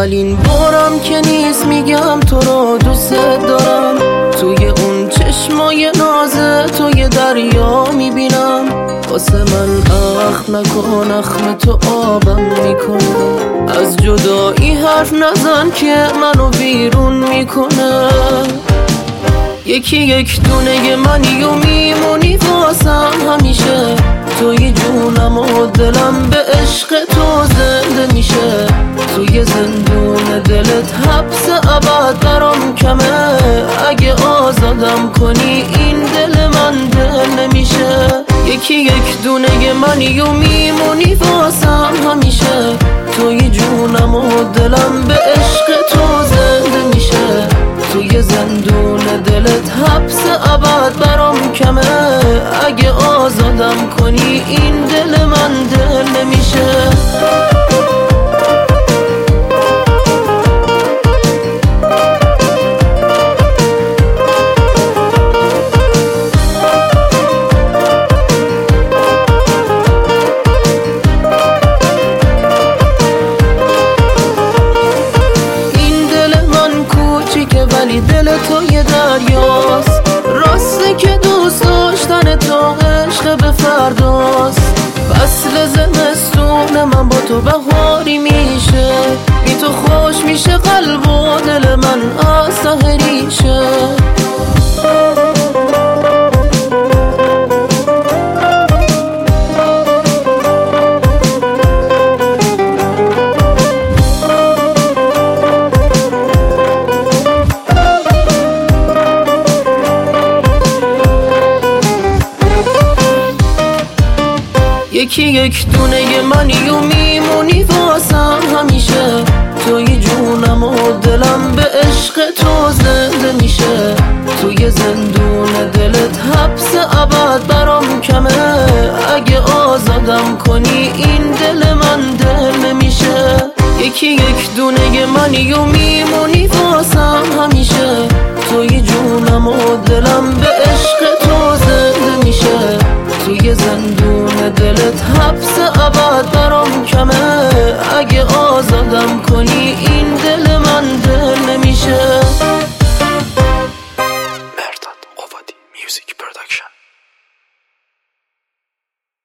اولین بارم که نیست میگم تو رو دوست دارم. توی اون چشمای نازه توی دریا میبینم. واسه من اخم نکن، اخم تو آبم میکنه. از جدایی حرف نزن که منو ویرون میکنه. یکی یک دونه منی و میمونی واسم همیشه. توی جونم و دلم به عشق تو زنده میشه. توی زندون دلت حبس ابد برام کمه. اگه آزادم کنی این دل من دل نمیشه. یکی یک دونه منی و میمونی واسم همیشه. توی جونم و دلم به عشق تو زنده میشه. توی زندون دلت حبس ابد برام کمه. اگه آزادم کنی این دل من دل نمیشه. ولی دل تو یه دریاست. راسته که دوست داشتن تو عشق به فرداست. فصل زمستون من با تو بهاری میشه. بی تو خوش میشه قلب و دل من از ته ریشه. یکی یک دونه منی و میمونی واسم همیشه. توی جونم و دلم به عشق تو زنده میشه. توی زندون دلت حبس ابد برام کمه. اگه آزادم کنی این دل من دل نمیشه. یکی یک دونه منی و میمونی واسم همیشه. توی جونم و دلم به عشق تو زنده میشه. توی زندون دلت حبس ابد برام کمه. اگه آزادم کنی